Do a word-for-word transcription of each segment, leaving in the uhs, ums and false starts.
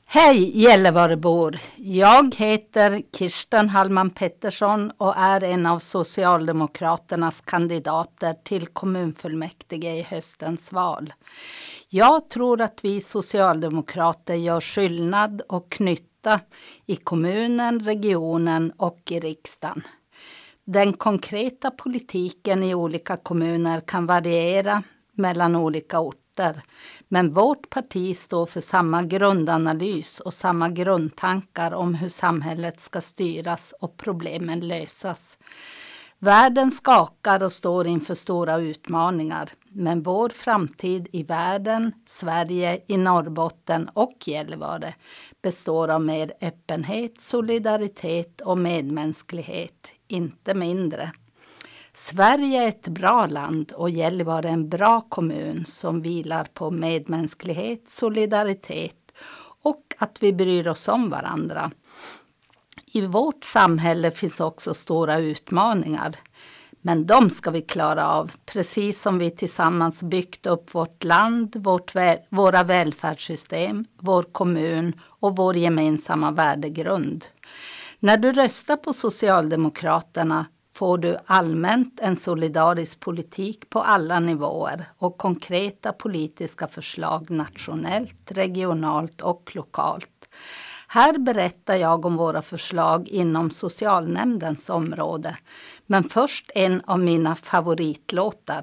Hej Gällivarebor! Jag heter Kirsten Hallman Pettersson och är en av Socialdemokraternas kandidater till kommunfullmäktige i höstens val. Jag tror att vi socialdemokrater gör skillnad och nytta i kommunen, regionen och i riksdagen. Den konkreta politiken i olika kommuner kan variera mellan olika orter. Men vårt parti står för samma grundanalys och samma grundtankar om hur samhället ska styras och problemen lösas. Världen skakar och står inför stora utmaningar. Men vår framtid i världen, Sverige, i Norrbotten och Gällivare består av mer öppenhet, solidaritet och medmänsklighet, inte mindre. Sverige är ett bra land och Gällivare är en bra kommun som vilar på medmänsklighet, solidaritet och att vi bryr oss om varandra. I vårt samhälle finns också stora utmaningar, men de ska vi klara av, precis som vi tillsammans byggt upp vårt land, vårt väl, våra välfärdssystem, vår kommun och vår gemensamma värdegrund. När du röstar på Socialdemokraterna får du allmänt en solidarisk politik på alla nivåer och konkreta politiska förslag nationellt, regionalt och lokalt. Här berättar jag om våra förslag inom socialnämndens område. Men först en av mina favoritlåtar.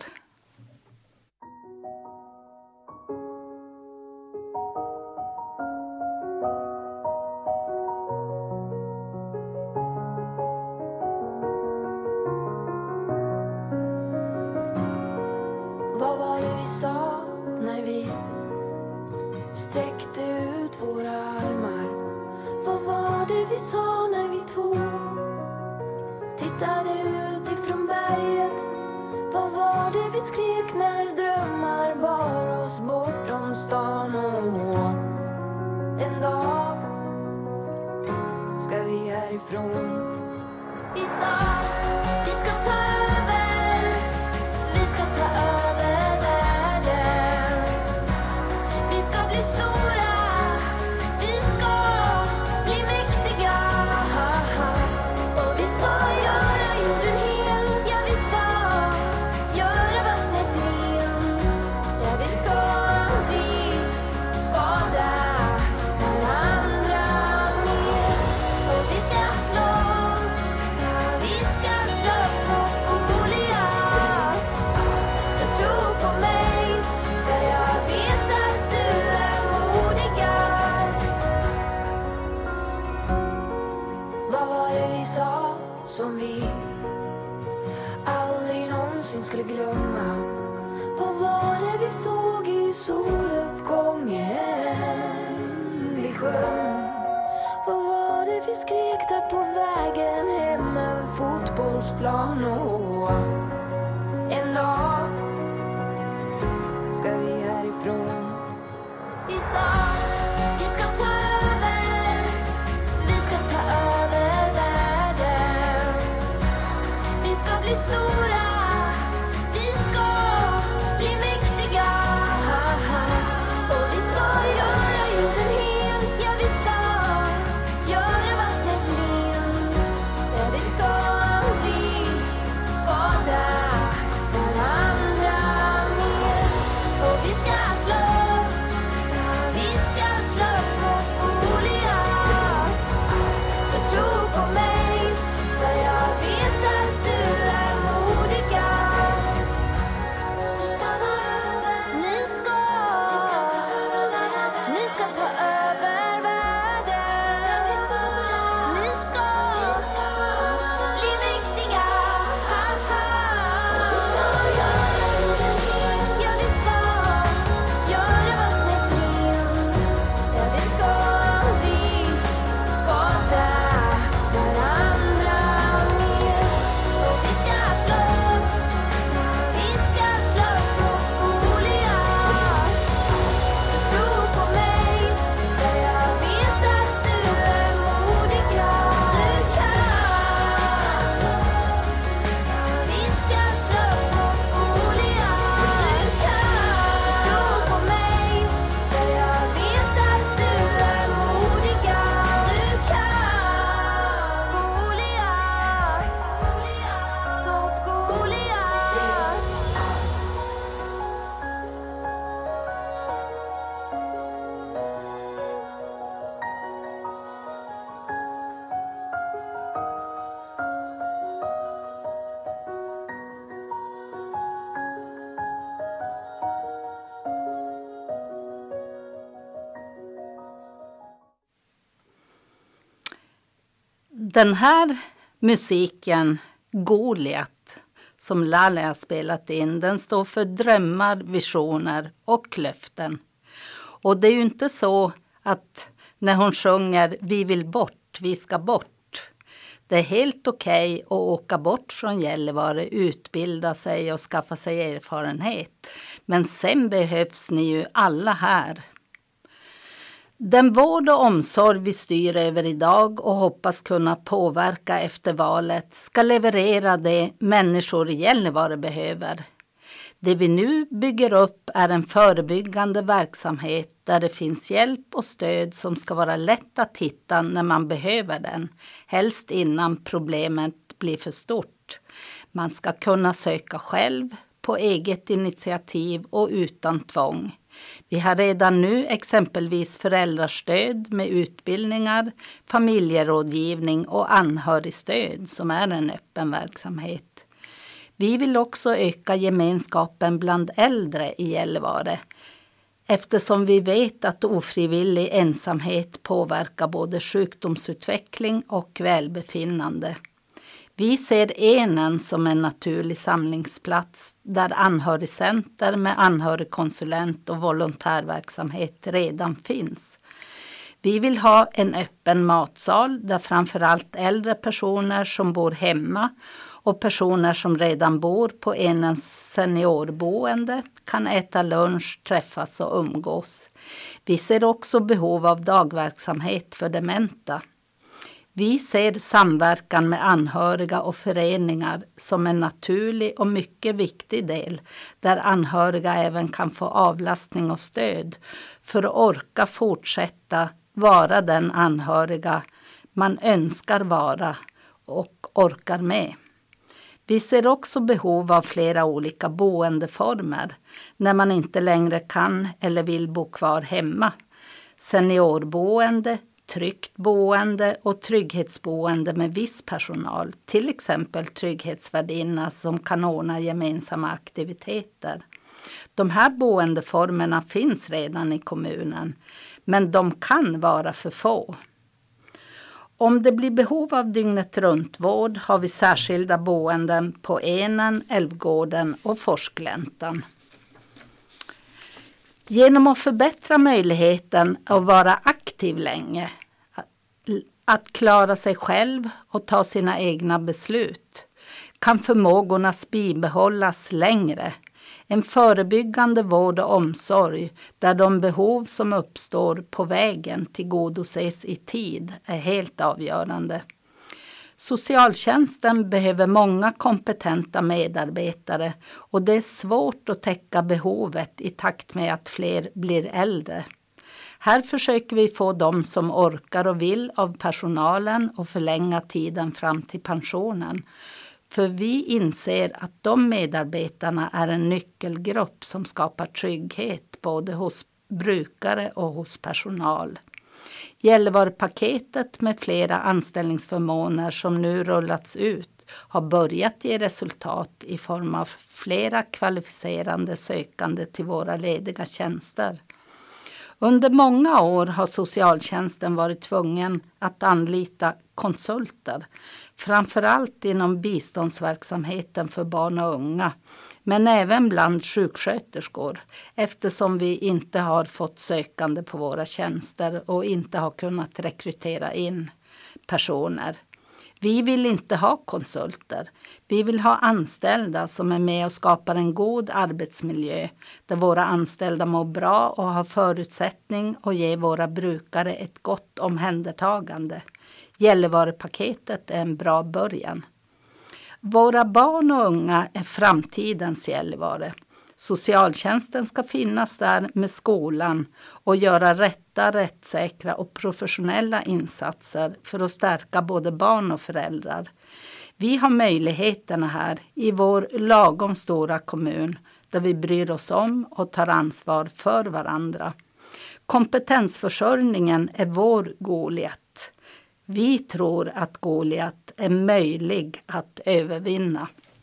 Vad var det vi sa när vi sträckte ut våra armar? Vad var det vi sa när vi två tittade ut ifrån berget? Vad var det vi skrek när drömmar bar oss bortom stan? Och en dag ska vi härifrån. Vi sa vi ska ta över, vi ska ta över världen. Vi ska bli stora, vi ska bli mäktiga. Och vi ska göra jorden hel, ja vi ska göra vattnet rent. Ja vi ska aldrig skada varandra mer. Och vi ska slåss, ja vi ska slåss mot Goliat. Så tro på mig, för jag vet att du är modigast. Vad var det vi sa som vi aldrig någonsin skulle glömma? Vad var det vi såg i soluppgången vi sjöng? Vad var det vi skrek där på vägen hem över fotbollsplan? Och en dag ska vi härifrån. Vi sa vi ska ta över, vi ska ta över världen. Vi ska bli stora, vi ska bli mäktiga. Och vi ska göra jorden hel, ja vi ska göra vattnet rent. Ja vi ska aldrig skada varandra mer. Och vi ska slåss, ja vi ska Den här musiken, Goliat, som Laleh har spelat in, den står för drömmar, visioner och löften. Och det är ju inte så att när hon sjunger vi vill bort, vi ska bort. Det är helt okej att åka bort från Gällivare, utbilda sig och skaffa sig erfarenhet. Men sen behövs ni ju alla här. Den vård och omsorg vi styr över idag och hoppas kunna påverka efter valet ska leverera det människor i Gällivare behöver. Det vi nu bygger upp är en förebyggande verksamhet där det finns hjälp och stöd som ska vara lätt att hitta när man behöver den, helst innan problemet blir för stort. Man ska kunna söka själv, på eget initiativ och utan tvång. Vi har redan nu exempelvis föräldrastöd med utbildningar, familjerådgivning och anhörigstöd som är en öppen verksamhet. Vi vill också öka gemenskapen bland äldre i Gällivare eftersom vi vet att ofrivillig ensamhet påverkar både sjukdomsutveckling och välbefinnande. Vi ser Enen som en naturlig samlingsplats där anhörigcenter med anhörigkonsulent och volontärverksamhet redan finns. Vi vill ha en öppen matsal där framförallt äldre personer som bor hemma och personer som redan bor på Enens seniorboende kan äta lunch, träffas och umgås. Vi ser också behov av dagverksamhet för dementa. Vi ser samverkan med anhöriga och föreningar som en naturlig och mycket viktig del där anhöriga även kan få avlastning och stöd för att orka fortsätta vara den anhöriga man önskar vara och orkar med. Vi ser också behov av flera olika boendeformer när man inte längre kan eller vill bo kvar hemma. Seniorboende, tryggt boende och trygghetsboende med viss personal, till exempel trygghetsvärdinna som kan ordna gemensamma aktiviteter. De här boendeformerna finns redan i kommunen, men de kan vara för få. Om det blir behov av dygnet runt vård har vi särskilda boenden på Enen, Älvgården och Forskläntan. Genom att förbättra möjligheten att vara aktiv länge, att klara sig själv och ta sina egna beslut, kan förmågorna bibehållas längre. En förebyggande vård och omsorg där de behov som uppstår på vägen tillgodoses i tid är helt avgörande. Socialtjänsten behöver många kompetenta medarbetare och det är svårt att täcka behovet i takt med att fler blir äldre. Här försöker vi få de som orkar och vill av personalen och förlänga tiden fram till pensionen. För vi inser att de medarbetarna är en nyckelgrupp som skapar trygghet både hos brukare och hos personal. Gällivare-paketet med flera anställningsförmåner som nu rullats ut har börjat ge resultat i form av flera kvalificerande sökande till våra lediga tjänster. Under många år har socialtjänsten varit tvungen att anlita konsulter, framförallt inom biståndsverksamheten för barn och unga, men även bland sjuksköterskor eftersom vi inte har fått sökande på våra tjänster och inte har kunnat rekrytera in personer. Vi vill inte ha konsulter. Vi vill ha anställda som är med och skapar en god arbetsmiljö där våra anställda mår bra och har förutsättning att ge våra brukare ett gott omhändertagande. Gällivare-paketet är en bra början. Våra barn och unga är framtidens Gällivare. Socialtjänsten ska finnas där med skolan och göra rätta, rättssäkra och professionella insatser för att stärka både barn och föräldrar. Vi har möjligheterna här i vår lagom stora kommun där vi bryr oss om och tar ansvar för varandra. Kompetensförsörjningen är vår Goliat. Vi tror att Goliat är möjlig att övervinna.